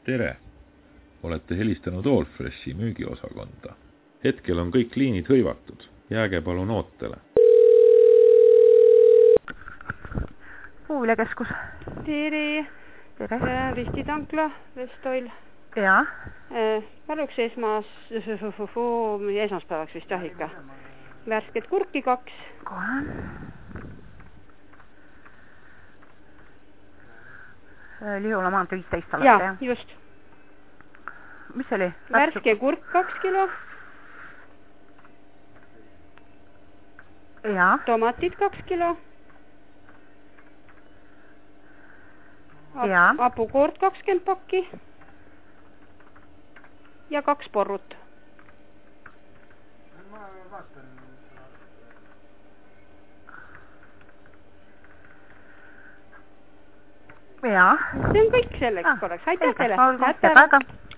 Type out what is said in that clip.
Tere! Olete helistanud Allfreshi müügiosakonda. Hetkel on kõik liinid hõivatud. Jääge palun ootele. Puuviljakeskus. Tere! Tere! Risti tankla, Vestoil. Jaa. Paluks esmaspäevaks vist jah ikka. Värsket kurki 2. Kohe. Lihula maantee 15 alati, jah? Jaa, just. Mis see oli? Värske kurk 2 kilo. Jaa. Tomatid 2 kilo. Jaa. Apukoort 20 pakki. Ja 2 porrut. Jaa. See on kõik selleks korraks. Aitäh teile. Aitäh.